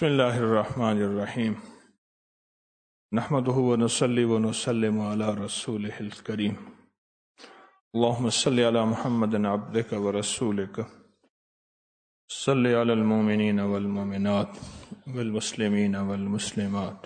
بسم اللہ الرحمن الرحیم نحمدہ ونصلی ونسلم علی رسولہ الکریم اللہم صلی علی محمد عبدک ورسولک صلی علی المؤمنین والمؤمنات والمسلمین والمسلمات۔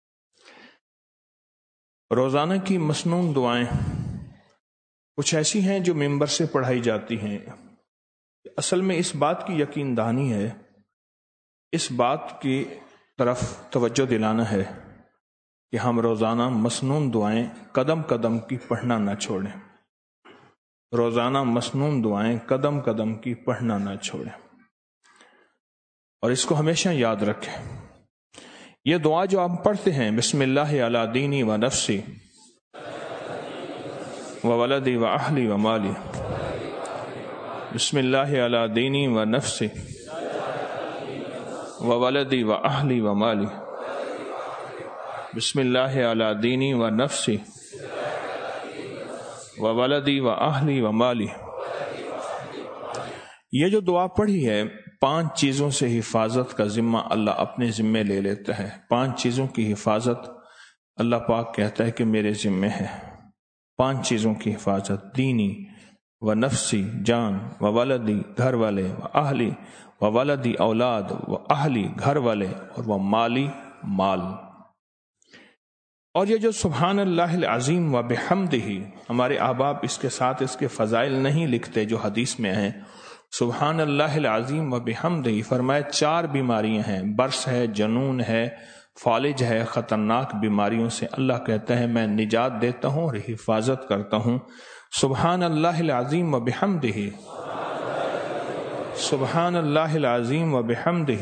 روزانہ کی مسنون دعائیں کچھ ایسی ہیں جو ممبر سے پڑھائی جاتی ہیں۔ اصل میں اس بات کی یقین دہانی ہے، اس بات کی طرف توجہ دلانا ہے کہ ہم روزانہ مسنون دعائیں قدم قدم کی پڑھنا نہ چھوڑیں، روزانہ مسنون دعائیں قدم قدم کی پڑھنا نہ چھوڑیں، اور اس کو ہمیشہ یاد رکھیں۔ یہ دعا جو ہم پڑھتے ہیں، بسم اللہ علی دینی و نفسی و ولدی و اہلی و مالی، بسم اللہ علی دینی و نفسی وولدی و اہلی و مالی، بسم اللہ علی دینی و نفسی وولدی و اہلی و مالی۔ یہ جو دعا پڑھی ہے، 5 چیزوں سے حفاظت کا ذمہ اللہ اپنے ذمے لے لیتا ہے۔ 5 چیزوں کی حفاظت اللہ پاک کہتا ہے کہ میرے ذمے ہے۔ 5 چیزوں کی حفاظت، دینی و نفسی جان، و ولدی گھر والے، و اہلی و ولدی اولاد، و اہلی گھر والے، اور وہ مالی مال۔ اور یہ جو سبحان اللہ العظیم و بحمدہ، ہمارے احباب اس کے ساتھ اس کے فضائل نہیں لکھتے جو حدیث میں ہیں۔ سبحان اللہ العظیم و بحمدہ فرمائے 4 بیماریاں ہیں، برس ہے، جنون ہے، فالج ہے، خطرناک بیماریوں سے اللہ کہتا ہے میں نجات دیتا ہوں اور حفاظت کرتا ہوں۔ سبحان اللہ العظیم و بحمدہ، سبحان اللہ العظیم و بحمدہ،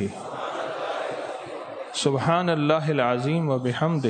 سبحان اللہ العظیم و بحمدہ۔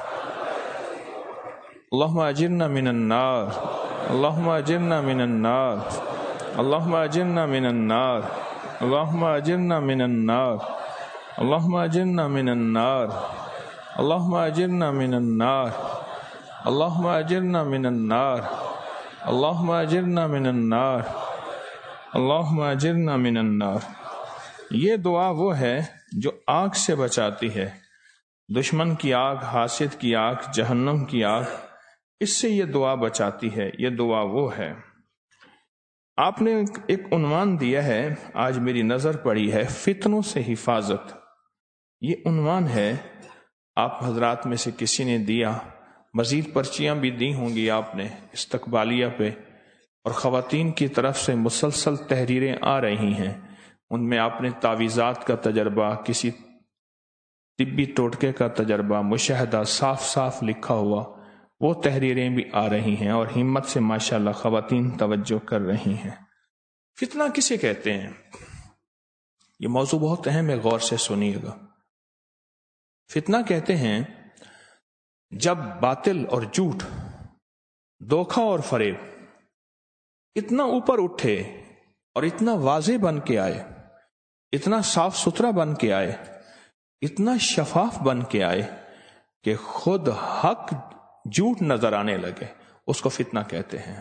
اللہم اجرنا من النار، اللہم اجرنا من النار، اللہم اجرنا من النار، اللہم اجرنا من النار، اللہم اجرنا من النار، اللہم اجرنا من النار، اللہم اجرنا من النار، اللہم اجرنا من النار، اللہم اجرنا من النار۔ یہ دعا وہ ہے جو آگ سے بچاتی ہے، دشمن کی آگ، حاسد کی آگ، جہنم کی آگ، اس سے یہ دعا بچاتی ہے۔ یہ دعا وہ ہے۔ آپ نے ایک عنوان دیا ہے، آج میری نظر پڑی ہے، فتنوں سے حفاظت۔ یہ عنوان ہے، آپ حضرات میں سے کسی نے دیا، مزید پرچیاں بھی دی ہوں گی آپ نے استقبالیہ پہ، اور خواتین کی طرف سے مسلسل تحریریں آ رہی ہیں، ان میں آپ نے تعویذات کا تجربہ، کسی طبی ٹوٹکے کا تجربہ، مشاہدہ صاف صاف لکھا ہوا، وہ تحریریں بھی آ رہی ہیں، اور ہمت سے ماشاءاللہ خواتین توجہ کر رہی ہیں۔ فتنہ کسے کہتے ہیں؟ یہ موضوع بہت اہم ہے، غور سے سنیے گا۔ فتنہ کہتے ہیں جب باطل اور جھوٹ، دھوکہ اور فریب اتنا اوپر اٹھے اور اتنا واضح بن کے آئے، اتنا صاف ستھرا بن کے آئے، اتنا شفاف بن کے آئے کہ خود حق جھوٹ نظر آنے لگے، اس کو فتنہ کہتے ہیں۔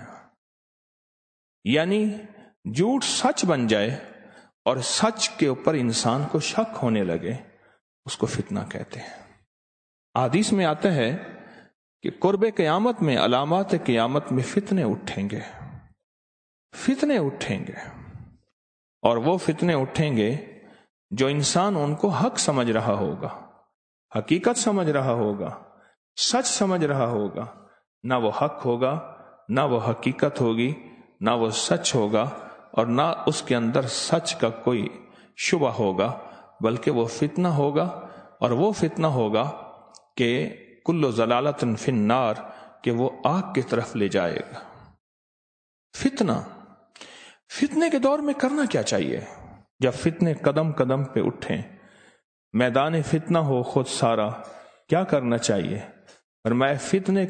یعنی جھوٹ سچ بن جائے اور سچ کے اوپر انسان کو شک ہونے لگے، اس کو فتنہ کہتے ہیں۔ حدیث میں آتا ہے کہ قرب قیامت میں، علامات قیامت میں فتنے اٹھیں گے، فتنے اٹھیں گے، اور وہ فتنے اٹھیں گے جو انسان ان کو حق سمجھ رہا ہوگا، حقیقت سمجھ رہا ہوگا، سچ سمجھ رہا ہوگا، نہ وہ حق ہوگا، نہ وہ حقیقت ہوگی، نہ وہ سچ ہوگا، اور نہ اس کے اندر سچ کا کوئی شبہ ہوگا، بلکہ وہ فتنہ ہوگا، اور وہ فتنہ ہوگا کہ کل ضلالۃ فی النار، کہ وہ آگ کی طرف لے جائے گا۔ فتنے کے دور میں کرنا کیا چاہیے؟ جب فتنے قدم قدم پہ اٹھیں، میدان فتنہ ہو خود سارا، کیا کرنا چاہیے؟ اور میں فتنے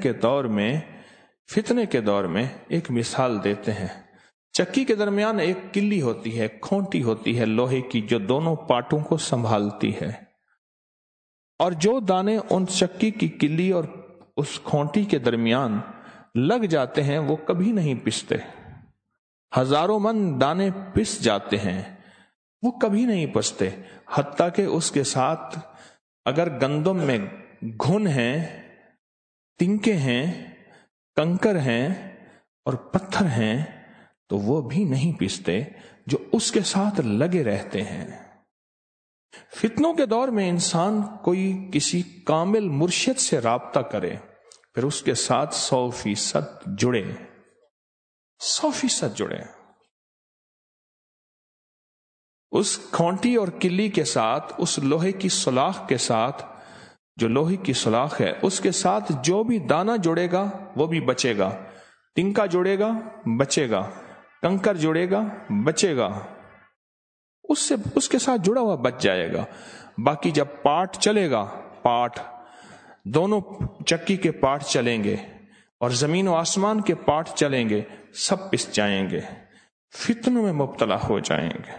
کے دور میں ایک مثال دیتے ہیں۔ چکی کے درمیان ایک کلی ہوتی ہے، کھونٹی ہوتی ہے لوہے کی، جو دونوں پارٹوں کو سنبھالتی ہے، اور جو دانے ان چکی کی کلی اور اس کھونٹی کے درمیان لگ جاتے ہیں وہ کبھی نہیں پستے، ہزاروں من دانے پس جاتے ہیں، وہ کبھی نہیں پستے، حتیٰ کہ اس کے ساتھ اگر گندم میں گھن ہیں، تنکے ہیں، کنکر ہیں اور پتھر ہیں تو وہ بھی نہیں پستے جو اس کے ساتھ لگے رہتے ہیں۔ فتنوں کے دور میں انسان کوئی کسی کامل مرشد سے رابطہ کرے، پھر اس کے ساتھ 100% جڑے، 100% جڑے، اس کھونٹی اور کلی کے ساتھ، اس لوہے کی سلاخ کے ساتھ، جو لوہے کی سلاخ ہے اس کے ساتھ جو بھی دانہ جڑے گا وہ بھی بچے گا، تنکا جڑے گا بچے گا، کنکر جڑے گا بچے گا، اس کے ساتھ جڑا ہوا بچ جائے گا۔ باقی جب پاٹ چلے گا، پاٹ دونوں چکی کے پاٹ چلیں گے اور زمین و آسمان کے پاٹ چلیں گے، سب پس جائیں گے، فتنوں میں مبتلا ہو جائیں گے۔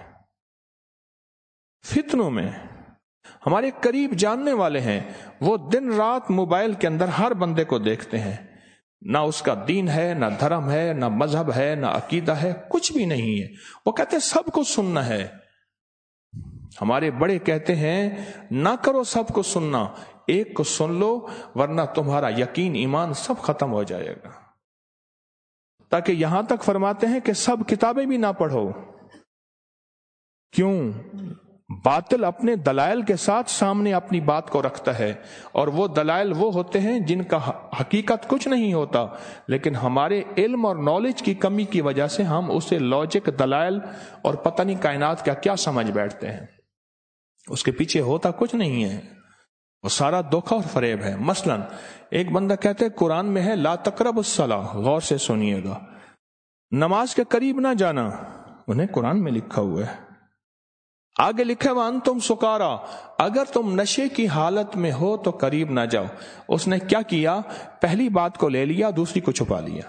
فتنوں میں ہمارے قریب جاننے والے ہیں، وہ دن رات موبائل کے اندر ہر بندے کو دیکھتے ہیں، نہ اس کا دین ہے، نہ دھرم ہے، نہ مذہب ہے، نہ عقیدہ ہے، کچھ بھی نہیں ہے۔ وہ کہتے ہیں سب کو سننا ہے۔ ہمارے بڑے کہتے ہیں نہ کرو سب کو سننا، ایک کو سن لو ورنہ تمہارا یقین ایمان سب ختم ہو جائے گا۔ تاکہ یہاں تک فرماتے ہیں کہ سب کتابیں بھی نہ پڑھو۔ کیوں؟ باطل اپنے دلائل کے ساتھ سامنے اپنی بات کو رکھتا ہے، اور وہ دلائل وہ ہوتے ہیں جن کا حقیقت کچھ نہیں ہوتا، لیکن ہمارے علم اور نالج کی کمی کی وجہ سے ہم اسے لاجک، دلائل اور پتہ نہیں کائنات کا کیا سمجھ بیٹھتے ہیں۔ اس کے پیچھے ہوتا کچھ نہیں ہے، وہ سارا دھوکہ اور فریب ہے۔ مثلا ایک بندہ کہتے ہیں قرآن میں ہے لا تقربوا الصلاۃ، غور سے سنیے گا، نماز کے قریب نہ جانا، انہیں قرآن میں لکھا ہوا ہے۔ آگے لکھا ہے وَأَنْتُمْ سُکارىٰ، اگر تم نشے کی حالت میں ہو تو قریب نہ جاؤ۔ اس نے کیا کیا؟ پہلی بات کو لے لیا، دوسری کو چھپا لیا۔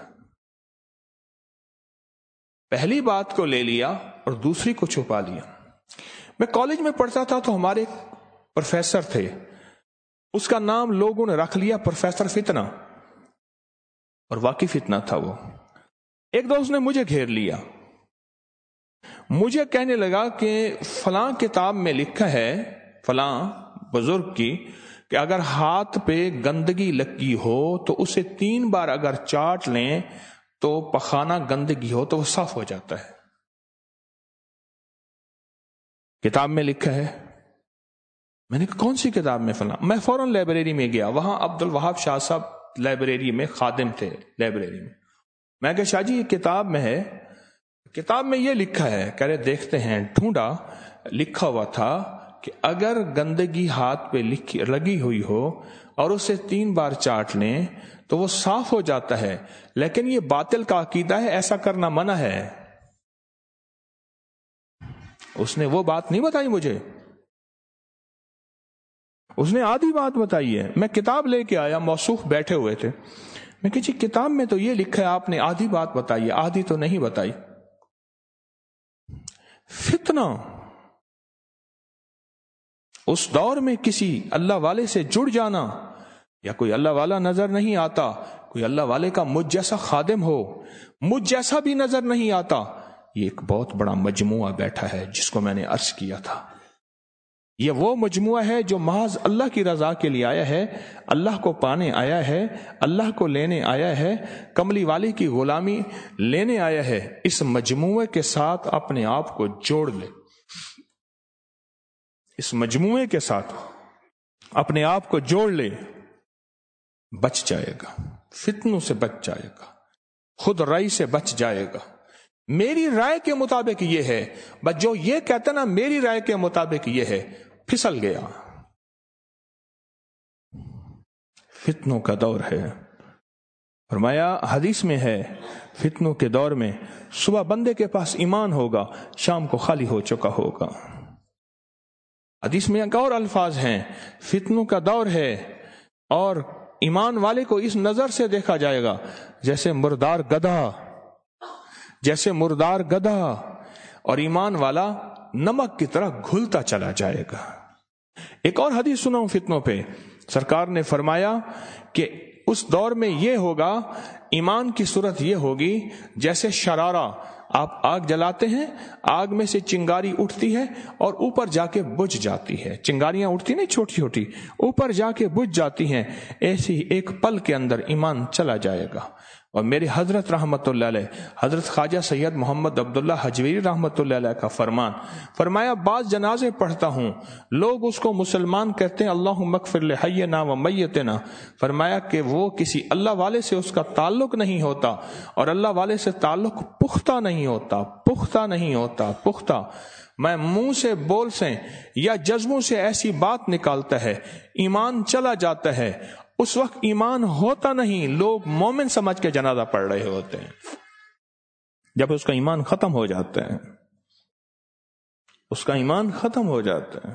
پہلی بات کو لے لیا اور دوسری کو چھپا لیا۔ میں کالج میں پڑھتا تھا تو ہمارے پروفیسر تھے، اس کا نام لوگوں نے رکھ لیا پروفیسر فتنہ، اور واقعی فتنہ تھا وہ۔ ایک دوست نے مجھے گھیر لیا، مجھے کہنے لگا کہ فلاں کتاب میں لکھا ہے فلاں بزرگ کی کہ اگر ہاتھ پہ گندگی لگی ہو تو اسے 3 بار اگر چاٹ لیں تو پخانہ گندگی ہو تو وہ صاف ہو جاتا ہے۔ کتاب میں لکھا ہے۔ میں نے کہا کون سی کتاب میں؟ فلاں۔ میں فوراً لائبریری میں گیا، وہاں عبد الوہاب شاہ صاحب لائبریری میں خادم تھے لائبریری میں۔ میں کہا شاہ جی یہ کتاب میں ہے، کتاب میں یہ لکھا ہے۔ کہہ رہے دیکھتے ہیں، ڈھونڈا، لکھا ہوا تھا کہ اگر گندگی ہاتھ پہ لگی ہوئی ہو اور اسے 3 بار چاٹ لیں تو وہ صاف ہو جاتا ہے، لیکن یہ باطل کا عقیدہ ہے، ایسا کرنا منع ہے۔ اس نے وہ بات نہیں بتائی مجھے، اس نے آدھی بات بتائی ہے۔ میں کتاب لے کے آیا، موصوف بیٹھے ہوئے تھے، میں کہ جی کتاب میں تو یہ لکھا ہے، آپ نے آدھی بات بتائی ہے، آدھی تو نہیں بتائی۔ فتنہ اس دور میں کسی اللہ والے سے جڑ جانا، یا کوئی اللہ والا نظر نہیں آتا، کوئی اللہ والے کا مجھ جیسا خادم ہو، مجھ جیسا بھی نظر نہیں آتا، یہ ایک بہت بڑا مجموعہ بیٹھا ہے جس کو میں نے عرض کیا تھا۔ یہ وہ مجموعہ ہے جو محض اللہ کی رضا کے لیے آیا ہے، اللہ کو پانے آیا ہے، اللہ کو لینے آیا ہے، کملی والی کی غلامی لینے آیا ہے۔ اس مجموعے کے ساتھ اپنے آپ کو جوڑ لے، اس مجموعے کے ساتھ اپنے آپ کو جوڑ لے، بچ جائے گا، فتنوں سے بچ جائے گا، خود رائی سے بچ جائے گا۔ میری رائے کے مطابق یہ ہے، بس جو یہ کہتا نا میری رائے کے مطابق یہ ہے، پھسل گیا۔ فتنوں کا دور ہے۔ فرمایا حدیث میں ہے فتنوں کے دور میں صبح بندے کے پاس ایمان ہوگا، شام کو خالی ہو چکا ہوگا۔ حدیث میں ایک اور الفاظ ہیں، فتنوں کا دور ہے اور ایمان والے کو اس نظر سے دیکھا جائے گا جیسے مردار گدھا، اور ایمان والا نمک کی طرح گھلتا چلا جائے گا۔ ایک اور حدیث سناؤں فتنوں پہ، سرکار نے فرمایا کہ اس دور میں یہ ہوگا، ایمان کی صورت یہ ہوگی جیسے شرارہ آپ آگ جلاتے ہیں، آگ میں سے چنگاری اٹھتی ہے اور اوپر جا کے بجھ جاتی ہے، چنگاریاں اٹھتی نہیں چھوٹی چھوٹی، اوپر جا کے بجھ جاتی ہیں، ایسی ایک پل کے اندر ایمان چلا جائے گا۔ اور میرے حضرت رحمت اللہ علیہ، حضرت خواجہ سید محمد عبداللہ حجویری رحمت اللہ علیہ کا فرمایا بعض جنازے پڑھتا ہوں، لوگ اس کو مسلمان کہتے ہیں، اللہم اغفر لحینا و میتنا، فرمایا کہ وہ کسی اللہ والے سے اس کا تعلق نہیں ہوتا، اور اللہ والے سے تعلق پختہ نہیں ہوتا۔ میں منہ سے بول سے یا جذبوں سے ایسی بات نکالتا ہے، ایمان چلا جاتا ہے، اس وقت ایمان ہوتا نہیں، لوگ مومن سمجھ کے جنازہ پڑھ رہے ہوتے ہیں، جب اس کا ایمان ختم ہو جاتا ہے، اس کا ایمان ختم ہو جاتا ہے۔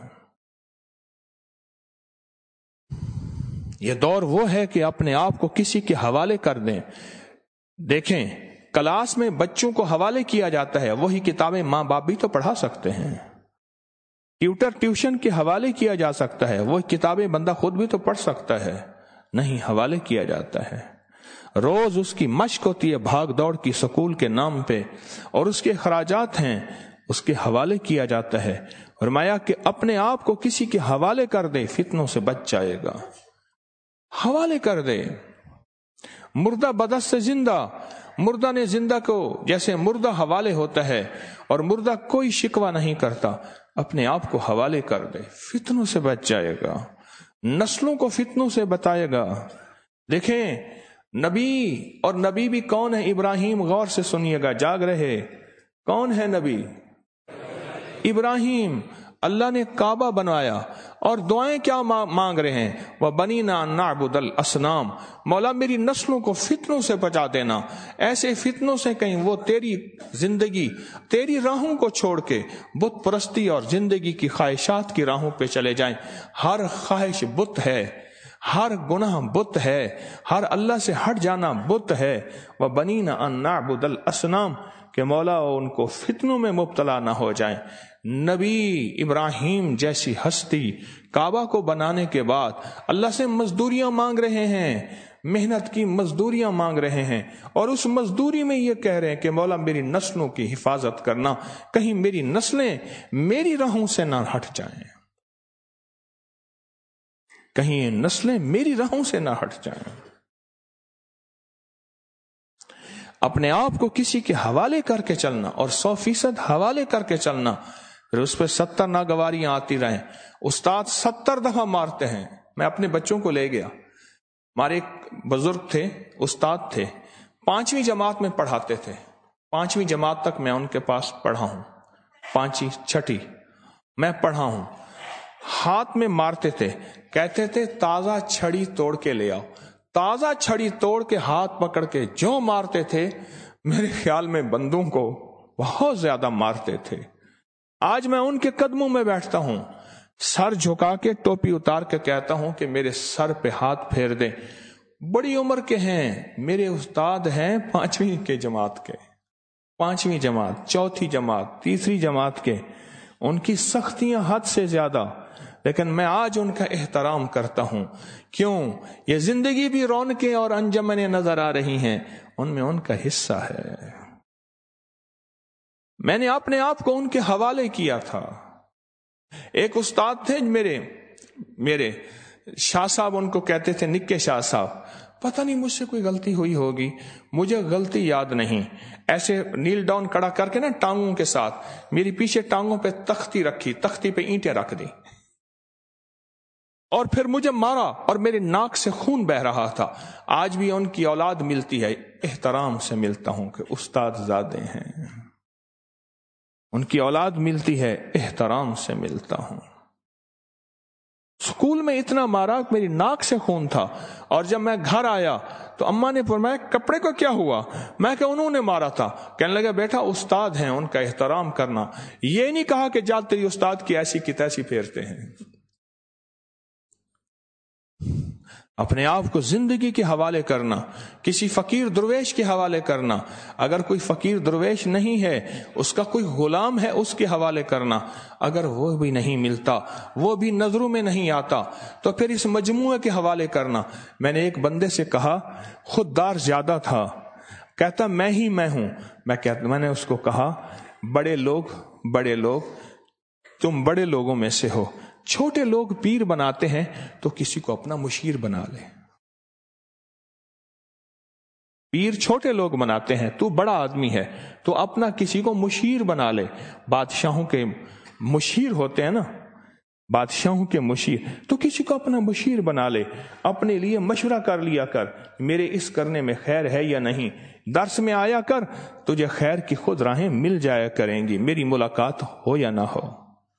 یہ دور وہ ہے کہ اپنے آپ کو کسی کے حوالے کر دیں۔ دیکھیں کلاس میں بچوں کو حوالے کیا جاتا ہے، وہی کتابیں ماں باپ بھی تو پڑھا سکتے ہیں، ٹیوشن کے حوالے کیا جا سکتا ہے، وہی کتابیں بندہ خود بھی تو پڑھ سکتا ہے، نہیں حوالے کیا جاتا ہے۔ روز اس کی مشق ہوتی ہے بھاگ دوڑ کی سکول کے نام پہ، اور اس کے اخراجات ہیں، اس کے حوالے کیا جاتا ہے۔ فرمایا کہ اپنے آپ کو کسی کے حوالے کر دے، فتنوں سے بچ جائے گا۔ حوالے کر دے، مردہ بدست سے زندہ، مردہ نے زندہ کو جیسے مردہ حوالے ہوتا ہے، اور مردہ کوئی شکوہ نہیں کرتا، اپنے آپ کو حوالے کر دے، فتنوں سے بچ جائے گا، نسلوں کو فتنوں سے بتائے گا۔ دیکھیں نبی، اور نبی بھی کون ہے؟ ابراہیم، غور سے سنیے گا، جاگ رہے، کون ہے نبی؟ ابراہیم۔ اللہ نے کعبہ بنوایا، اور دعائیں کیا مانگ رہے ہیں؟ وَبَنِينَا أَن نَعْبُدَ الْأَصْنَامَ، مولا میری نسلوں کو فتنوں سے بچا دینا، ایسے فتنوں سے کہیں وہ تیری زندگی، تیری راہوں کو چھوڑ کے بت پرستی اور زندگی کی خواہشات کی راہوں پہ چلے جائیں۔ ہر خواہش بت ہے، ہر گناہ بت ہے، ہر اللہ سے ہٹ جانا بت ہے۔ وَبَنِينَا أَن نَعْبُدَ الْأَصْنَامَ، کہ مولا ان کو فتنوں میں مبتلا نہ ہو جائیں۔ نبی ابراہیم جیسی ہستی کعبہ کو بنانے کے بعد اللہ سے مزدوریاں مانگ رہے ہیں، محنت کی مزدوریاں مانگ رہے ہیں، اور اس مزدوری میں یہ کہہ رہے ہیں کہ مولا میری نسلوں کی حفاظت کرنا، کہیں میری نسلیں میری راہوں سے نہ ہٹ جائیں، کہیں یہ نسلیں میری راہوں سے نہ ہٹ جائیں۔ اپنے آپ کو کسی کے حوالے کر کے چلنا، اور 100% حوالے کر کے چلنا، پھر اس پہ 70 ناگواریاں آتی رہیں۔ استاد 70 دفعہ مارتے ہیں۔ میں اپنے بچوں کو لے گیا، ہمارے ایک بزرگ تھے، استاد تھے، 5ویں جماعت میں پڑھاتے تھے، 5ویں جماعت تک میں ان کے پاس پڑھا ہوں، 5ویں 6ٹھی میں پڑھا ہوں۔ ہاتھ میں مارتے تھے، کہتے تھے تازہ چھڑی توڑ کے لے آؤ، تازہ چھڑی توڑ کے ہاتھ پکڑ کے جو مارتے تھے، میرے خیال میں بندوں کو بہت زیادہ مارتے تھے۔ آج میں ان کے قدموں میں بیٹھتا ہوں، سر جھکا کے ٹوپی اتار کے کہتا ہوں کہ میرے سر پہ ہاتھ پھیر دیں، بڑی عمر کے ہیں، میرے استاد ہیں 5ویں کے جماعت کے، 5ویں جماعت، 4تھی جماعت، 3ری جماعت کے، ان کی سختیاں حد سے زیادہ، لیکن میں آج ان کا احترام کرتا ہوں۔ کیوں؟ یہ زندگی بھی رونقیں اور انجمنیں نظر آ رہی ہیں، ان میں ان کا حصہ ہے۔ میں نے اپنے آپ کو ان کے حوالے کیا تھا۔ ایک استاد تھے میرے شاہ صاحب، ان کو کہتے تھے نکے شاہ صاحب، پتہ نہیں مجھ سے کوئی غلطی ہوئی ہوگی، مجھے غلطی یاد نہیں، ایسے نیل ڈاؤن کڑا کر کے نا ٹانگوں کے ساتھ میری پیچھے ٹانگوں پہ تختی رکھی، تختی پہ اینٹیں رکھ دی، اور پھر مجھے مارا، اور میرے ناک سے خون بہ رہا تھا۔ آج بھی ان کی اولاد ملتی ہے، احترام سے ملتا ہوں کہ استاد زادے ہیں، ان کی اولاد ملتی ہے، احترام سے ملتا ہوں۔ اسکول میں اتنا مارا کہ میری ناک سے خون تھا، اور جب میں گھر آیا تو اماں نے فرمایا کپڑے کو کیا ہوا؟ میں کہ انہوں نے مارا تھا۔ کہنے لگا بیٹا استاد ہیں، ان کا احترام کرنا، یہ نہیں کہا کہ جا تیری استاد کی ایسی کی تیسی پھیرتے ہیں۔ اپنے آپ کو زندگی کے حوالے کرنا، کسی فقیر درویش کے حوالے کرنا، اگر کوئی فقیر درویش نہیں ہے، اس کا کوئی غلام ہے، اس کے حوالے کرنا، اگر وہ بھی نہیں ملتا، وہ بھی نظروں میں نہیں آتا، تو پھر اس مجموعے کے حوالے کرنا۔ میں نے ایک بندے سے کہا، خوددار زیادہ تھا، کہتا میں ہی میں ہوں. میں نے اس کو کہا بڑے لوگ تم بڑے لوگوں میں سے ہو، چھوٹے لوگ پیر بناتے ہیں تو کسی کو اپنا مشیر بنا لے. پیر چھوٹے لوگ بناتے ہیں، تو بڑا آدمی ہے تو اپنا کسی کو مشیر بنا لے. بادشاہوں کے مشیر ہوتے ہیں نا، بادشاہوں کے مشیر، تو کسی کو اپنا مشیر بنا لے. اپنے لیے مشورہ کر لیا کر، میرے اس کرنے میں خیر ہے یا نہیں. درس میں آیا کر، تجھے خیر کی خود راہیں مل جایا کریں گی، میری ملاقات ہو یا نہ ہو.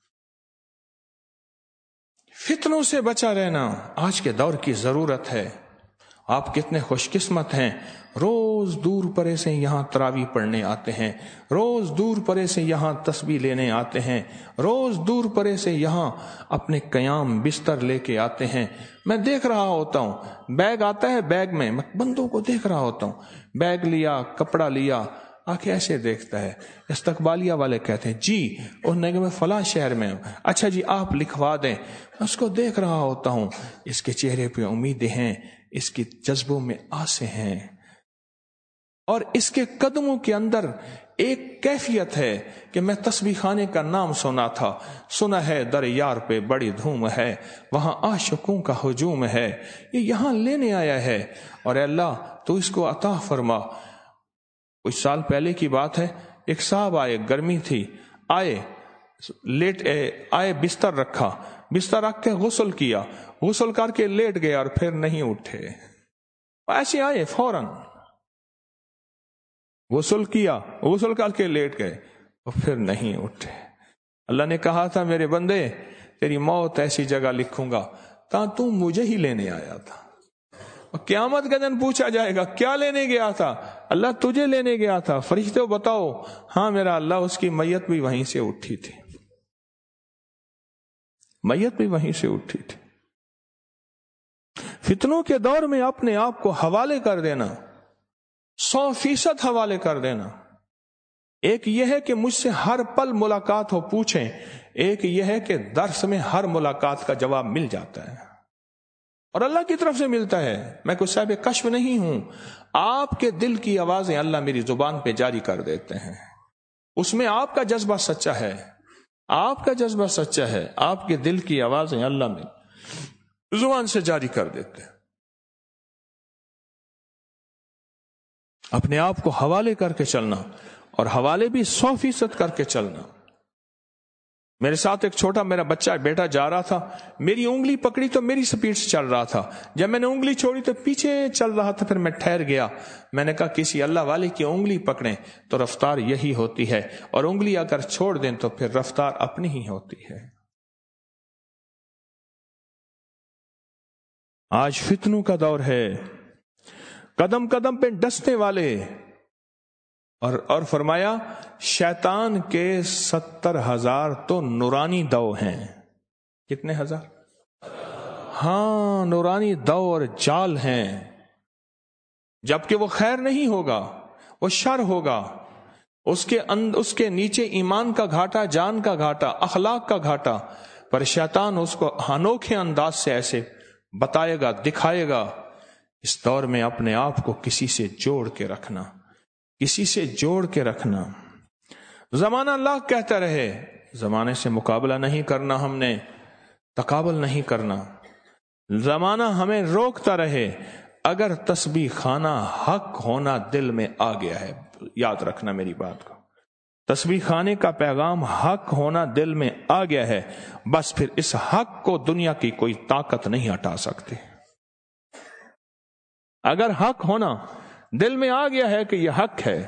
فتنوں سے بچا رہنا آج کے دور کی ضرورت ہے. آپ کتنے خوش قسمت ہیں، روز دور پرے سے یہاں تراویح پڑھنے آتے ہیں، روز دور پرے سے یہاں تسبیح لینے آتے ہیں، روز دور پرے سے یہاں اپنے قیام بستر لے کے آتے ہیں. میں دیکھ رہا ہوتا ہوں، بیگ آتا ہے، بیگ میں بندوں کو دیکھ رہا ہوتا ہوں، بیگ لیا، کپڑا لیا، آنکھیں ایسے دیکھتا ہے. استقبالیہ والے کہتے ہیں جی انہوں نے کہا میں فلاں شہر میں ہوں، اچھا جی آپ لکھوا دیں. میں اس کو دیکھ رہا ہوتا ہوں، اس کے چہرے پہ امیدیں ہیں، اس کی جذبوں میں آسیں ہیں، اور اس کے قدموں کے اندر ایک کیفیت ہے کہ میں تسبیح خانے کا نام سنا ہے در یار پہ بڑی دھوم ہے، وہاں عاشقوں کا ہجوم ہے، یہ یہاں لینے آیا ہے. اور اے اللہ تو اس کو عطا فرما. کچھ سال پہلے کی بات ہے، ایک صاحب آئے، گرمی تھی، آئے بستر رکھا، بستر رکھ کے غسل کیا، غسل کر کے لیٹ گئے اور پھر نہیں اٹھے. ایسے آئے فوراً غسل کیا، غسل کر کے لیٹ گئے اور پھر نہیں اٹھے. اللہ نے کہا تھا میرے بندے تیری موت ایسی جگہ لکھوں گا تا تو مجھے ہی لینے آیا تھا. اور قیامت کا دن پوچھا جائے گا کیا لینے گیا تھا؟ اللہ تجھے لینے گیا تھا. فرشتے بتاؤ، ہاں میرا اللہ، اس کی میت بھی وہیں سے اٹھی تھی، میت بھی وہیں سے اٹھی تھی. فتنوں کے دور میں اپنے آپ کو حوالے کر دینا، 100% حوالے کر دینا. ایک یہ ہے کہ مجھ سے ہر پل ملاقات ہو پوچھیں، ایک یہ ہے کہ درس میں ہر ملاقات کا جواب مل جاتا ہے اور اللہ کی طرف سے ملتا ہے. میں کوئی صاحب کشف نہیں ہوں، آپ کے دل کی آوازیں اللہ میری زبان پہ جاری کر دیتے ہیں. اس میں آپ کا جذبہ سچا ہے، آپ کا جذبہ سچا ہے، آپ کے دل کی آوازیں اللہ میری زبان سے جاری کر دیتے ہیں. اپنے آپ کو حوالے کر کے چلنا، اور حوالے بھی 100% کر کے چلنا. میرے ساتھ ایک چھوٹا میرا بچہ بیٹا جا رہا تھا، میری انگلی پکڑی تو میری سپیڈ سے چل رہا تھا، جب میں نے انگلی چھوڑی تو پیچھے چل رہا تھا، پھر میں ٹھہر گیا. میں نے کہا کسی اللہ والے کی انگلی پکڑیں تو رفتار یہی ہوتی ہے، اور انگلی اگر چھوڑ دیں تو پھر رفتار اپنی ہی ہوتی ہے. آج فتنوں کا دور ہے، قدم قدم پہ ڈسنے والے، اور فرمایا شیطان کے 70,000 تو نورانی دو ہیں. کتنے ہزار؟ ہاں، نورانی دو اور جال ہیں. جبکہ وہ خیر نہیں ہوگا، وہ شر ہوگا. اس کے نیچے ایمان کا گھاٹا، جان کا گھاٹا، اخلاق کا گھاٹا، پر شیطان اس کو انوکھے انداز سے ایسے بتائے گا، دکھائے گا. اس دور میں اپنے آپ کو کسی سے جوڑ کے رکھنا، کسی سے جوڑ کے رکھنا. زمانہ اللہ کہتا رہے، زمانے سے مقابلہ نہیں کرنا، ہم نے تقابل نہیں کرنا. زمانہ ہمیں روکتا رہے، اگر تسبیح خانہ حق ہونا دل میں آ گیا ہے، یاد رکھنا میری بات کو، تسبیح خانے کا پیغام حق ہونا دل میں آ گیا ہے، بس پھر اس حق کو دنیا کی کوئی طاقت نہیں ہٹا سکتی. اگر حق ہونا دل میں آ گیا ہے کہ یہ حق ہے،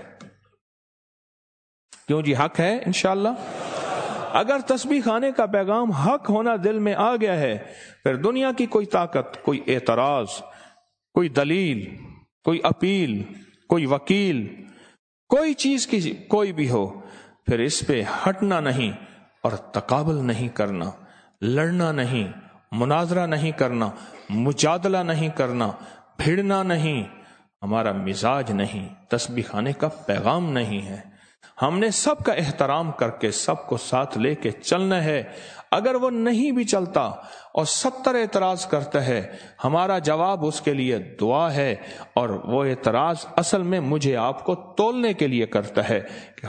کیوں جی حق ہے انشاءاللہ. اگر تسبیح خانے کا پیغام حق ہونا دل میں آ گیا ہے، پھر دنیا کی کوئی طاقت، کوئی اعتراض، کوئی دلیل، کوئی اپیل، کوئی وکیل، کوئی چیز کی کوئی بھی ہو، پھر اس پہ ہٹنا نہیں اور تقابل نہیں کرنا، لڑنا نہیں، مناظرہ نہیں کرنا، مجادلہ نہیں کرنا، بھیڑنا نہیں. ہمارا مزاج نہیں، تسبیح خانے کا پیغام نہیں ہے. ہم نے سب کا احترام کر کے سب کو ساتھ لے کے چلنا ہے. اگر وہ نہیں بھی چلتا اور 70 اعتراض کرتا ہے، ہمارا جواب اس کے لیے دعا ہے، اور وہ اعتراض اصل میں مجھے آپ کو تولنے کے لیے کرتا ہے،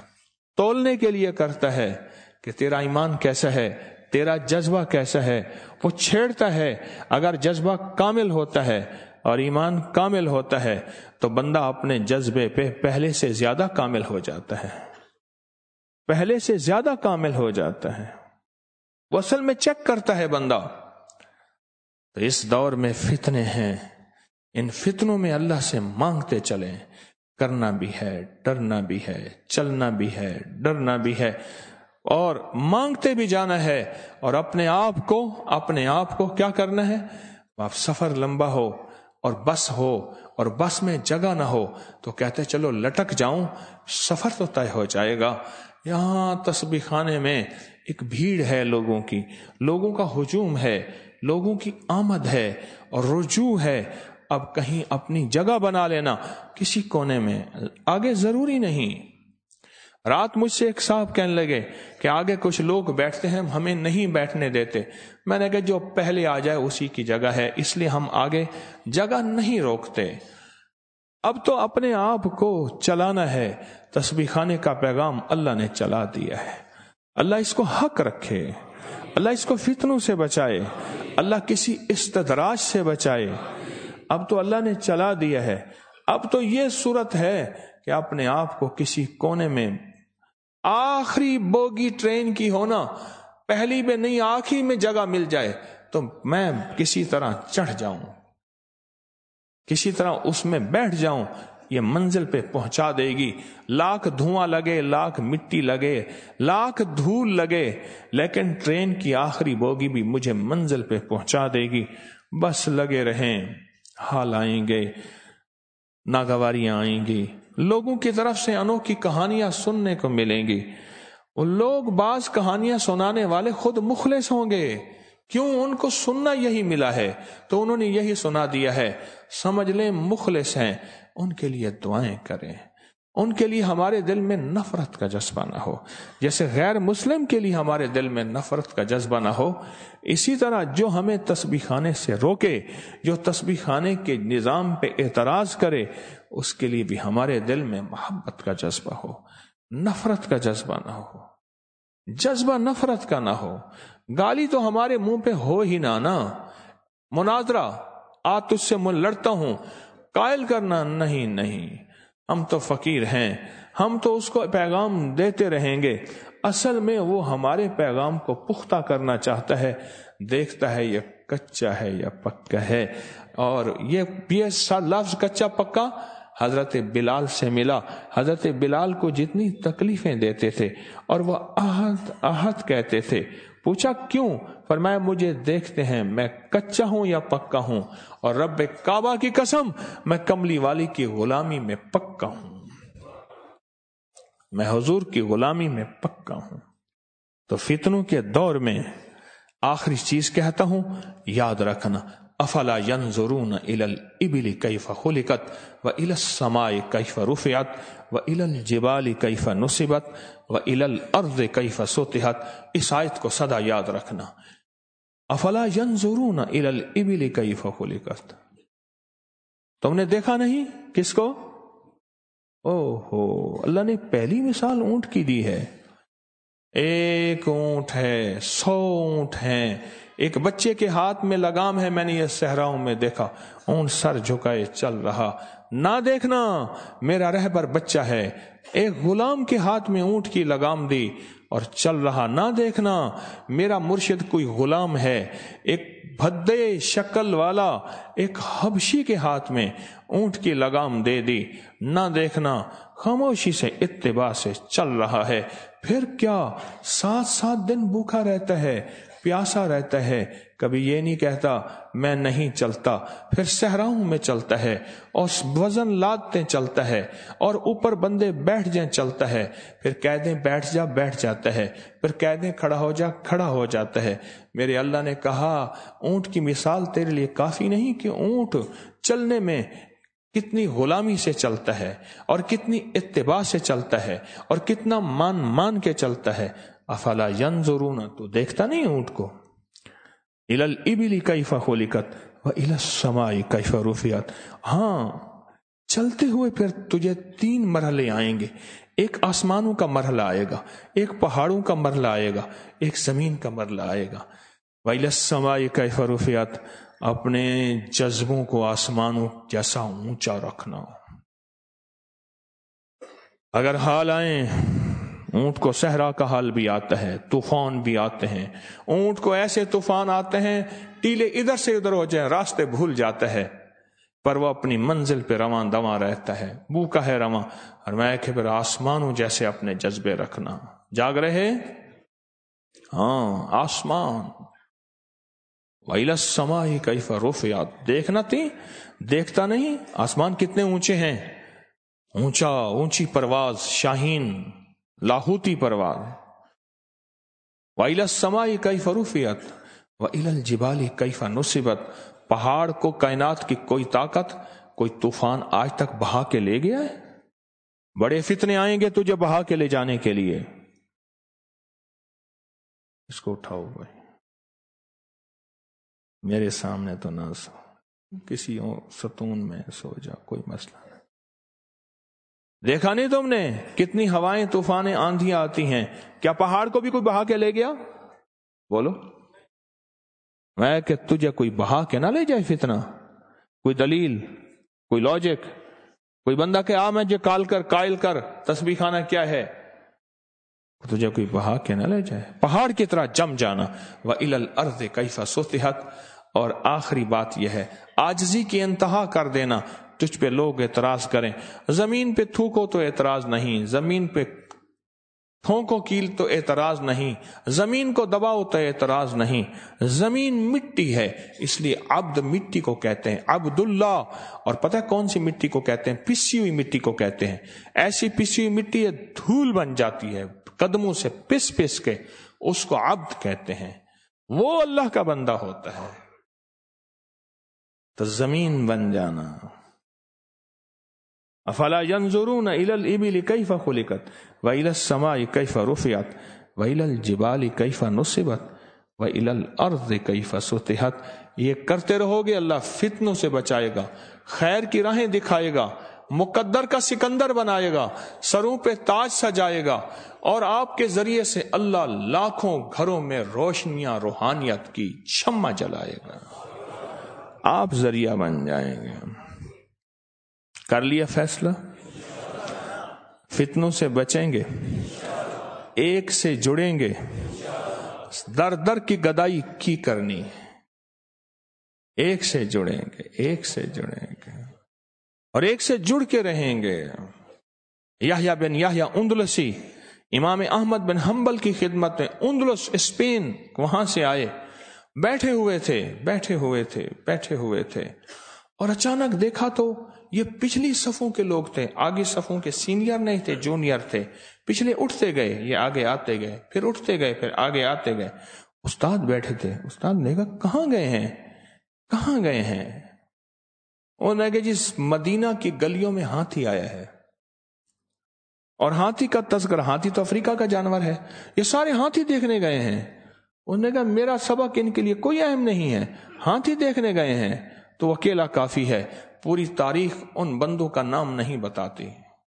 کہ تیرا ایمان کیسا ہے، تیرا جذبہ کیسا ہے. وہ چھیڑتا ہے. اگر جذبہ کامل ہوتا ہے اور ایمان کامل ہوتا ہے تو بندہ اپنے جذبے پہ پہلے سے زیادہ کامل ہو جاتا ہے، پہلے سے زیادہ کامل ہو جاتا ہے. وہ اصل میں چیک کرتا ہے بندہ. تو اس دور میں فتنے ہیں، ان فتنوں میں اللہ سے مانگتے چلیں. کرنا بھی ہے، ڈرنا بھی ہے، چلنا بھی ہے، ڈرنا بھی ہے، اور مانگتے بھی جانا ہے. اور اپنے آپ کو کیا کرنا ہے؟ آپ سفر لمبا ہو اور بس ہو اور بس میں جگہ نہ ہو تو کہتے چلو لٹک جاؤں، سفر تو طے ہو جائے گا. یہاں تسبیح خانے میں ایک بھیڑ ہے، لوگوں کا ہجوم ہے، لوگوں کی آمد ہے اور رجوع ہے. اب کہیں اپنی جگہ بنا لینا کسی کونے میں، آگے ضروری نہیں. رات مجھ سے ایک صاحب کہنے لگے کہ آگے کچھ لوگ بیٹھتے ہیں، ہمیں نہیں بیٹھنے دیتے. میں نے کہا جو پہلے آ جائے اسی کی جگہ ہے، اس لیے ہم آگے جگہ نہیں روکتے. اب تو اپنے آپ کو چلانا ہے. تسبیح خانے کا پیغام اللہ نے چلا دیا ہے. اللہ اس کو حق رکھے، اللہ اس کو فتنوں سے بچائے، اللہ کسی استدراج سے بچائے. اب تو اللہ نے چلا دیا ہے. اب تو یہ صورت ہے کہ اپنے آپ کو کسی کونے میں، آخری بوگی ٹرین کی ہونا، پہلی میں نہیں آخری میں جگہ مل جائے تو میں کسی طرح چڑھ جاؤں، کسی طرح اس میں بیٹھ جاؤں. یہ منزل پہ پہنچا دے گی. لاکھ دھواں لگے، لاکھ مٹی لگے، لاکھ دھول لگے، لیکن ٹرین کی آخری بوگی بھی مجھے منزل پہ پہنچا دے گی. بس لگے رہیں. حال آئیں گے، ناگواریاں آئیں گی، لوگوں کی طرف سے انوکھی کہانیاں سننے کو ملیں گی. وہ لوگ بعض کہانیاں سنانے والے خود مخلص ہوں گے. کیوں؟ ان کو سننا یہی ملا ہے تو انہوں نے یہی سنا دیا ہے. سمجھ لیں مخلص ہیں. ان کے لیے دعائیں کریں. ان کے لیے ہمارے دل میں نفرت کا جذبہ نہ ہو، جیسے غیر مسلم کے لیے ہمارے دل میں نفرت کا جذبہ نہ ہو. اسی طرح جو ہمیں تسبیح خانے سے روکے، جو تسبیح خانے کے نظام پہ اعتراض کرے، اس کے لیے بھی ہمارے دل میں محبت کا جذبہ ہو، نفرت کا جذبہ نہ ہو. جذبہ نفرت کا نہ ہو. گالی تو ہمارے منہ پہ ہو ہی نہ. مناظرہ، آج تجھ سے میں لڑتا ہوں، قائل کرنا، نہیں، ہم تو فقیر ہیں، ہم تو اس کو پیغام دیتے رہیں گے. اصل میں وہ ہمارے پیغام کو پختہ کرنا چاہتا ہے. دیکھتا ہے یہ کچا ہے یا پکا ہے. اور یہ لفظ کچا پکا حضرت بلال سے ملا. حضرت بلال کو جتنی تکلیفیں دیتے تھے اور وہ احد کہتے تھے. پوچھا کیوں؟ فرمایا مجھے دیکھتے ہیں میں کچا ہوں یا پکا ہوں، اور رب کعبہ کی قسم میں کملی والی کی غلامی میں پکا ہوں، میں حضور کی غلامی میں پکا ہوں. تو فتنوں کے دور میں آخری چیز کہتا ہوں، یاد رکھنا، افلا ينظرون الى الابل كيف خلقت والى السماء كيف رفعت والى الجبال كيف نصبت والى الارض كيف سطحت. اس آیت کو سدا یاد رکھنا. افلا ينظرون الى الابل كيف خلقت. تم نے دیکھا نہیں کس کو؟ اللہ نے پہلی مثال اونٹ کی دی ہے. ایک اونٹ ہے، 100 اونٹ ہیں، ایک بچے کے ہاتھ میں لگام ہے. میں نے یہ صحراؤں میں دیکھا، اونٹ سر جھکائے چل رہا. نہ دیکھنا میرا رہبر بچہ ہے. ایک غلام کے ہاتھ میں اونٹ کی لگام دی اور چل رہا. نہ دیکھنا میرا مرشد کوئی غلام ہے. ایک بھدے شکل والا ایک حبشی کے ہاتھ میں اونٹ کی لگام دے دی. نہ دیکھنا خاموشی سے اتباع سے چل رہا ہے. پھر کیا 7 دن بھوکا رہتا ہے، پیاسا رہتا ہے. کبھی یہ نہیں کہتا میں نہیں چلتا. پھر صحراؤں میں چلتا ہے اور وزن لادتے چلتا ہے، اور اوپر بندے بیٹھ جائیں چلتا ہے. پھر کہہ دیں بیٹھ جا، بیٹھ جاتا ہے. پھر کہہ دیں کھڑا ہو جا، کھڑا ہو جاتا ہے. میرے اللہ نے کہا اونٹ کی مثال تیرے لیے کافی نہیں کہ اونٹ چلنے میں کتنی غلامی سے چلتا ہے اور کتنی اتباع سے چلتا ہے اور کتنا مان کے چلتا ہے. افلا ینظرون، تو دیکھتا نہیں اونٹ کو؟ الی الابل کیف خلقت والی السماء کیف رفعت. ہاں، چلتے ہوئے پھر تجھے 3 مرحلے آئیں گے. ایک آسمانوں کا مرحلہ آئے گا، ایک پہاڑوں کا مرحلہ آئے گا، ایک زمین کا مرحلہ آئے گا. والی السماء کیف رفعت، اپنے جذبوں کو آسمانوں جیسا اونچا رکھنا. اگر حال آئیں، اونٹ کو صحرا کا حال بھی آتا ہے، طوفان بھی آتے ہیں. اونٹ کو ایسے طوفان آتے ہیں ٹیلے ادھر سے ادھر ہو جائیں، راستے بھول جاتا ہے، پر وہ اپنی منزل پہ رواں دواں رہتا ہے، بھوکا ہے رواں. اور میں کہ پھر آسمانوں جیسے اپنے جذبے رکھنا. جاگ رہے؟ ہاں، آسمان. وَإِلَى السَّمَاءِ كَيْفَ رُفِعَتْ، دیکھنا تھی، دیکھتا نہیں؟ آسمان کتنے اونچے ہیں، اونچی پرواز، شاہین لاہوتی پرواز. وَإِلَى السَّمَاءِ كَيْفَ رُفِعَتْ وَإِلَى الْجِبَالِ كَيْفَ نُصِبَتْ. پہاڑ کو کائنات کی کوئی طاقت، کوئی طوفان آج تک بہا کے لے گیا ہے؟ بڑے فتنے آئیں گے تجھے بہا کے لے جانے کے لیے. اس کو اٹھاؤ بھائی، میرے سامنے تو نہ سو، کسی اور ستون میں سو جا، کوئی مسئلہ نہیں. دیکھا نہیں تم نے کتنی ہوائیں، طوفانیں، آندھیاں آتی ہیں؟ کیا پہاڑ کو بھی کوئی بہا کے لے گیا؟ بولو. میں کہ تجھے کوئی بہا کے نہ لے جائے فتنہ. کوئی دلیل، کوئی لاجک، کوئی بندہ کہ میں جو قائل کر تسبیح خانہ کیا ہے، تجھے کوئی بہا کے نہ لے جائے. پہاڑ کی طرح جم جانا. وَإِلَى الْأَرْضِ كَيْفَ سُطِحَتْ. اور آخری بات یہ ہے، عاجزی کی انتہا کر دینا. تجھ پہ لوگ اعتراض کریں، زمین پہ تھوکو تو اعتراض نہیں، زمین پہ تھونکو کیل تو اعتراض نہیں، زمین کو دباؤ تو اعتراض نہیں. زمین مٹی ہے، اس لیے عبد مٹی کو کہتے ہیں، عبداللہ. اور پتہ کون سی مٹی کو کہتے ہیں؟ پسی ہوئی مٹی کو کہتے ہیں. ایسی پسی ہوئی مٹی دھول بن جاتی ہے قدموں سے پس کے، اس کو عبد کہتے ہیں. وہ اللہ کا بندہ ہوتا ہے. تو زمین بن جانا. افلا ينظرون الى الابل كيف خلقت والى السماء كيف رفعت والى الجبال كيف نصبت والى الارض كيف سطحت. یہ کرتے رہو گے، اللہ فتنوں سے بچائے گا، خیر کی راہیں دکھائے گا، مقدر کا سکندر بنائے گا، سروں پہ تاج سجائے گا، اور آپ کے ذریعے سے اللہ لاکھوں گھروں میں روشنیاں، روحانیت کی شمع جلائے گا. آپ ذریعہ بن جائیں گے. کر لیا فیصلہ؟ فتنوں سے بچیں گے، ایک سے جڑیں گے، در در کی گدائی کی کرنی. ایک سے جڑیں گے، ایک سے جڑیں گے اور ایک سے جڑ کے رہیں گے. یحییٰ بن یحییٰ اندلسی امام احمد بن حنبل کی خدمت میں اندلس اسپین، وہاں سے آئے، بیٹھے ہوئے تھے اور اچانک دیکھا تو یہ پچھلی صفوں کے لوگ تھے، آگے صفوں کے سینئر نہیں تھے، جونیئر تھے. پچھلے اٹھتے گئے، یہ آگے آتے گئے، پھر اٹھتے گئے، پھر آگے آتے گئے. استاد بیٹھے تھے، استاد نے کہا کہاں گئے ہیں؟ انہوں نے کہا جس مدینہ کی گلیوں میں ہاتھی آیا ہے. اور ہاتھی کا تذکرہ، ہاتھی تو افریقہ کا جانور ہے، یہ سارے ہاتھی دیکھنے گئے ہیں. انہوں نے کہا میرا سبق ان کے لیے کوئی اہم نہیں ہے، ہاتھی دیکھنے گئے ہیں تو اکیلا کافی ہے. پوری تاریخ ان بندوں کا نام نہیں بتاتی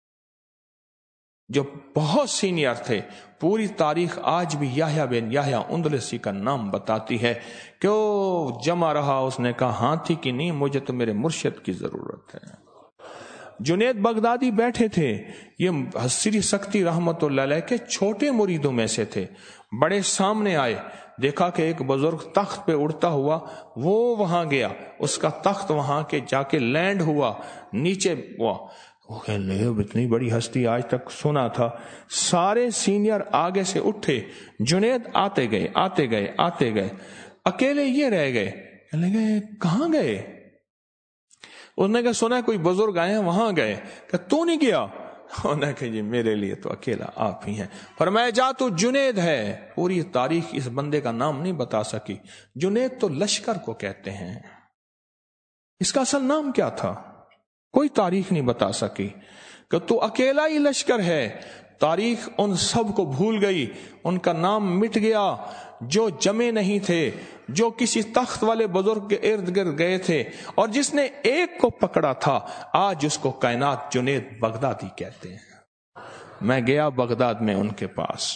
جو بہت سینئر تھے. پوری تاریخ آج بھی یحییٰ بن یحییٰ اندلسی کا نام بتاتی ہے کہ وہ جمع رہا. اس نے کہا ہاتھی کی نہیں، مجھے تو میرے مرشد کی ضرورت ہے. جنید بغدادی بیٹھے تھے، یہ سری سکتی رحمت اللہ علیہ کے چھوٹے مریدوں میں سے تھے. بڑے سامنے آئے، دیکھا کہ ایک بزرگ تخت پہ اڑتا ہوا، وہ وہاں گیا، اس کا تخت وہاں کے جا کے لینڈ ہوا، نیچے ہوا. اتنی بڑی ہستی آج تک سنا تھا. سارے سینئر آگے سے اٹھے، جنید آتے گئے، اکیلے یہ رہ گئے. کہاں گئے؟ انہوں نے کہا سنا کوئی بزرگ آئے ہیں، وہاں گئے. کہ تو نہیں گیا؟ انہوں نے کہا جی میرے لیے تو اکیلا آپ ہی ہیں. فرمایا جا تو جنید ہے. پوری تاریخ اس بندے کا نام نہیں بتا سکی. جنید تو لشکر کو کہتے ہیں. اس کا اصل نام کیا تھا؟ کوئی تاریخ نہیں بتا سکی کہ تو اکیلا ہی لشکر ہے. تاریخ ان سب کو بھول گئی، ان کا نام مٹ گیا جو جمے نہیں تھے، جو کسی تخت والے بزرگ کے ارد گرد گئے تھے، اور جس نے ایک کو پکڑا تھا آج اس کو کائنات جنید بغدادی کہتے ہیں. میں گیا بغداد میں ان کے پاس.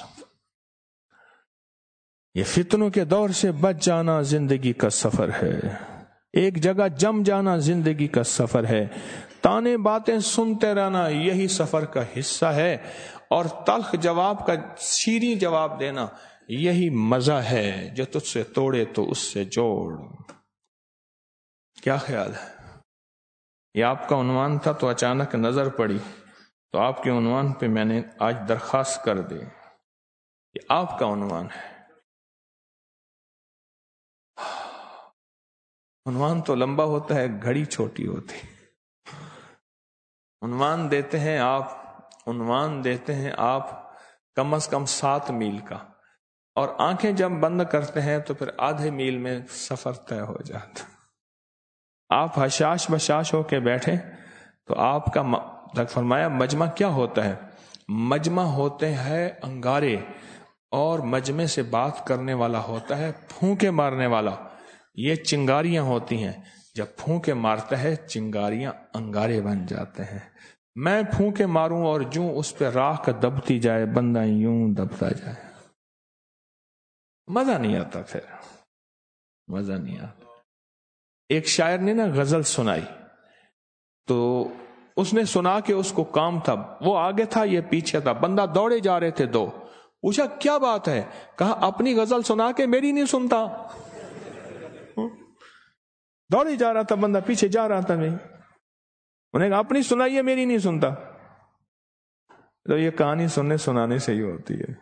یہ فتنوں کے دور سے بچ جانا زندگی کا سفر ہے، ایک جگہ جم جانا زندگی کا سفر ہے، تانے باتیں سنتے رہنا یہی سفر کا حصہ ہے، اور تلخ جواب کا شیریں جواب دینا یہی مزہ ہے. جو تجھ سے توڑے تو اس سے جوڑ. کیا خیال ہے؟ یہ آپ کا عنوان تھا تو اچانک نظر پڑی تو آپ کے عنوان پہ میں نے آج درخواست کر دی. یہ آپ کا عنوان ہے. عنوان تو لمبا ہوتا ہے، گھڑی چھوٹی ہوتی. عنوان دیتے ہیں آپ کم از کم 7 میل کا، اور آنکھیں جب بند کرتے ہیں تو پھر آدھے میل میں سفر طے ہو جاتا. آپ حشاش بشاش ہو کے بیٹھے تو آپ کا فرمایا مجمع کیا ہوتا ہے؟ مجمع ہوتے ہیں انگارے، اور مجمع سے بات کرنے والا ہوتا ہے پھونکے مارنے والا. یہ چنگاریاں ہوتی ہیں، جب پھونکے مارتا ہے چنگاریاں انگارے بن جاتے ہیں. میں پھونکے ماروں اور جو اس پہ راکھ دبتی جائے، بندہ یوں دبتا جائے. مزہ نہیں آتا، پھر مزہ نہیں آتا. ایک شاعر نے نا غزل سنائی تو اس نے سنا کہ اس کو کام تھا، وہ آگے تھا یہ پیچھے تھا، بندہ دوڑے جا رہے تھے دو. پوچھا کیا بات ہے؟ کہا اپنی غزل سنا کے میری نہیں سنتا. دوڑے جا رہا تھا بندہ، پیچھے جا رہا تھا. نہیں، انہیں کہا اپنی سنائیے میری نہیں سنتا. تو یہ کہانی سننے سنانے سے ہی ہوتی ہے،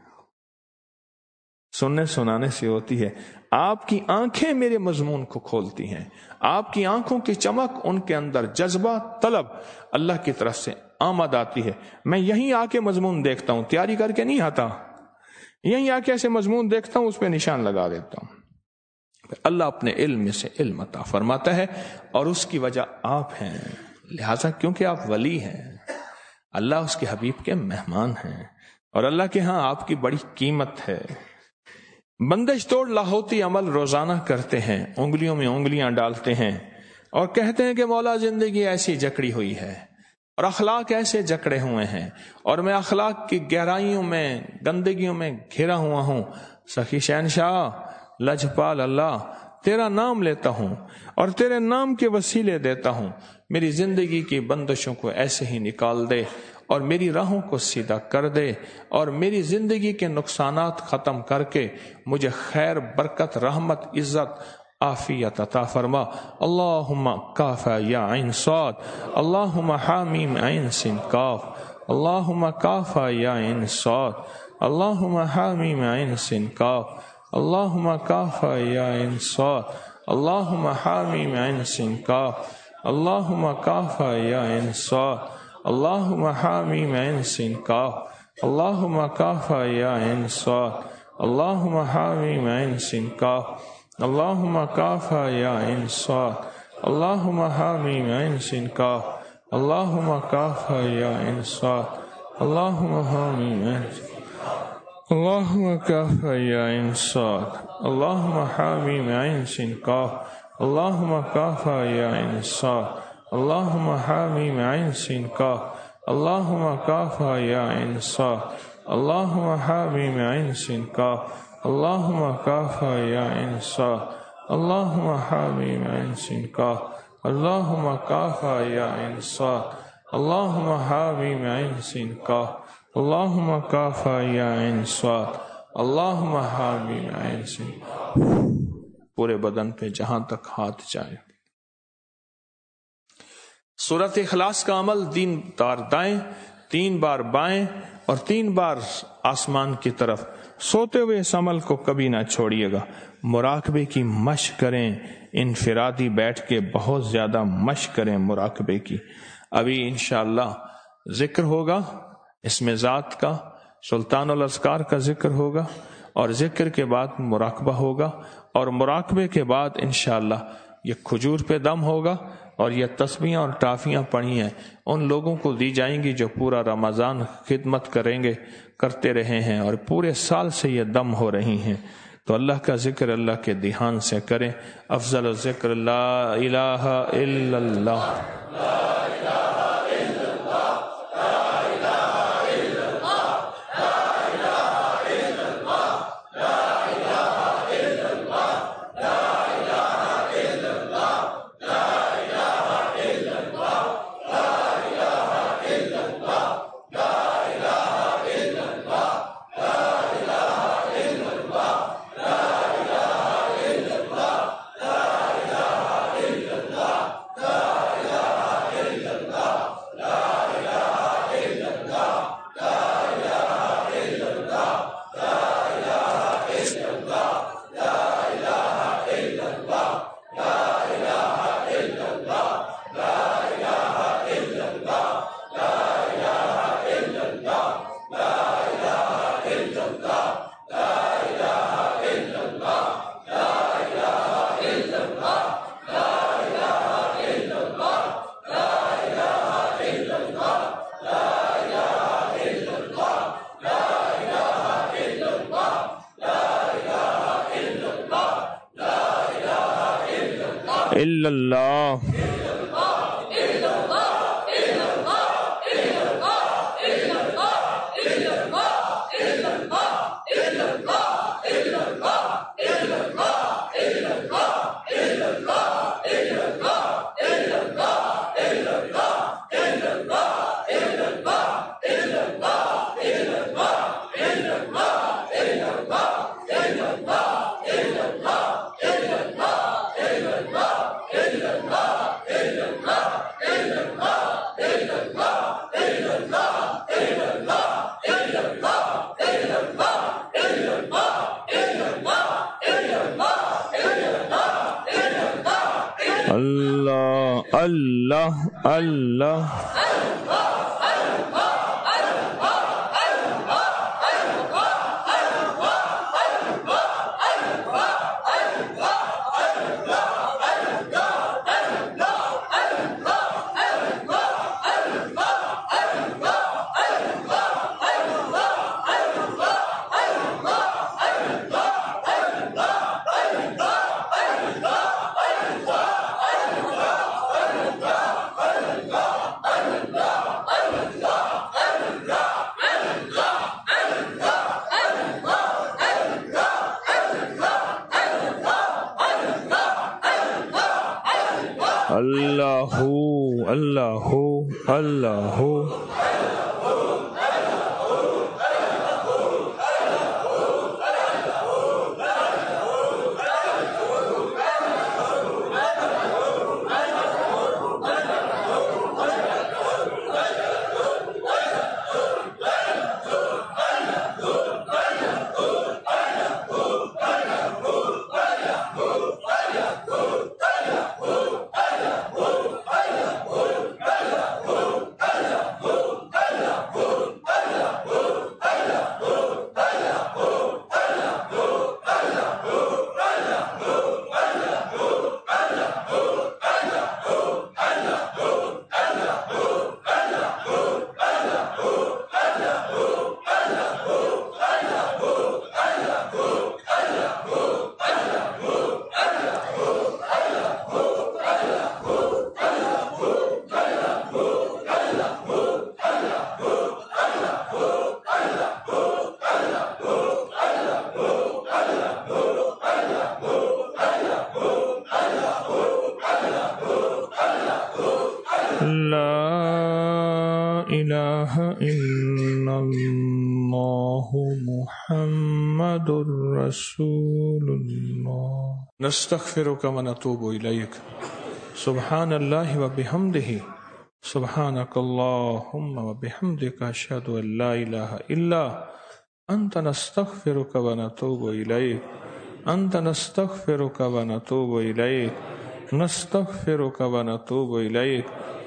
سننے سنانے سے ہوتی ہے. آپ کی آنکھیں میرے مضمون کو کھولتی ہیں، آپ کی آنکھوں کی چمک، ان کے اندر جذبہ طلب اللہ کی طرف سے آمد آتی ہے. میں یہیں آ کے مضمون دیکھتا ہوں، تیاری کر کے نہیں آتا. یہیں آ کے ایسے مضمون دیکھتا ہوں، اس پہ نشان لگا دیتا ہوں. اللہ اپنے علم میں سے علم عطا فرماتا ہے، اور اس کی وجہ آپ ہیں. لہذا کیونکہ آپ ولی ہیں، اللہ اس کے حبیب کے مہمان ہیں، اور اللہ کے ہاں آپ کی بڑی قیمت ہے. بندش توڑ لاہوتی عمل روزانہ کرتے ہیں، انگلیوں میں انگلیاں ڈالتے ہیں اور کہتے ہیں کہ مولا زندگی ایسی جکڑی ہوئی ہے اور اخلاق ایسے جکڑے ہوئے ہیں، اور میں اخلاق کی گہرائیوں میں، گندگیوں میں گھرا ہوا ہوں. سخی شہنشاہ لجپال اللہ، تیرا نام لیتا ہوں اور تیرے نام کے وسیلے دیتا ہوں. میری زندگی کی بندشوں کو ایسے ہی نکال دے اور میری راہوں کو سیدھا کر دے، اور میری زندگی کے نقصانات ختم کر کے مجھے خیر، برکت، رحمت، عزت، عافیت عطا فرما. اللہم کاف یا عین صاد، اللہم حامیم عین سین کاف، اللہم کاف یا عین صاد، اللہم حامیم عین سین کاف، اللہم کاف یا عین صاد، اللہم حامیم عین سین کاف، اللہم کاف یا عین صاد، اللہم حامیم عین سین کاف، اللہم کاف یا عین صاد، اللہم حامیم عین سین کاف، اللہم کاف یا عین صاد، اللہم حامیم عین سین کاف، اللہم کاف یا عین صاد، اللہم حامیم عین اللہم کاف یا عین صاد، اللہم حامیم عین سین کاف، اللہم کاف یا عین صاد، اللہم حامیم عین سین کاف، اللہم کاف یا عین صاد، اللہم حامیم عین سین کاف، اللہم کاف یا عین صاد، اللہم حامیم عین سین کاف، اللہم کاف یا عین صاد، اللہم حامیم عین سین کاف، اللہم کاف یا عین صاد، اللہم حامیم عین سین. پورے بدن پہ جہاں تک ہاتھ جائے. سورۃ اخلاص کا عمل 3 بار دائیں، 3 بار بائیں اور 3 بار آسمان کی طرف. سوتے ہوئے اس عمل کو کبھی نہ چھوڑیے گا. مراقبے کی مشق کریں، انفرادی بیٹھ کے بہت زیادہ مشق کریں مراقبے کی. ابھی انشاءاللہ ذکر ہوگا اسم ذات کا، سلطان الاذکار کا ذکر ہوگا، اور ذکر کے بعد مراقبہ ہوگا، اور مراقبے کے بعد انشاءاللہ یہ کھجور پہ دم ہوگا، اور یہ تسبیحاں اور ٹافیاں پڑھی ہیں ان لوگوں کو دی جائیں گی جو پورا رمضان خدمت کرتے رہے ہیں اور پورے سال سے یہ دم ہو رہی ہیں۔ تو اللہ کا ذکر اللہ کے دھیان سے کریں۔ افضل ذکر لا الہ الا اللہ۔ الا اللہ۔ اللہ اللہ اللہ۔ اللہ اللہ اللہ۔ لا الہ الا اللہ محمد رسول اللہ۔ نستغفرک و نتوب الیک۔ سبحان اللہ و بحمدہ، سبحانک اللہم و بحمدک، اشہد ان لا الہ الا انت، نستغفرک و نتوب الیک، انت نستغفرک و نتوب الیک، نستغفرک و نتوب الیک۔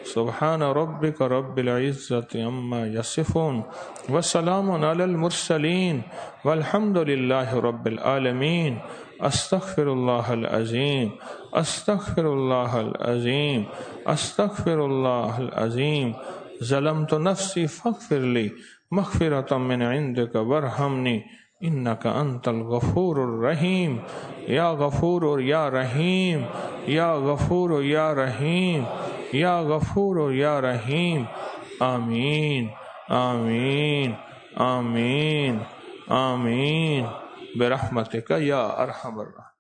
سبحان ربك رب العزة عما يصفون وسلام على المرسلين والحمد لله رب العالمين. استغفر الله العظيم، استغفر الله العظيم، استغفر الله العظيم. ظلمت نفسي فاغفر لي مغفرة من عندك وارحمني انك انت الغفور الرحيم. یا غفور یا رحیم، یا غفور یا رحیم، یا غفور یا رحیم. آمین آمین آمین آمین برحمتک یا ارحم الراحمین.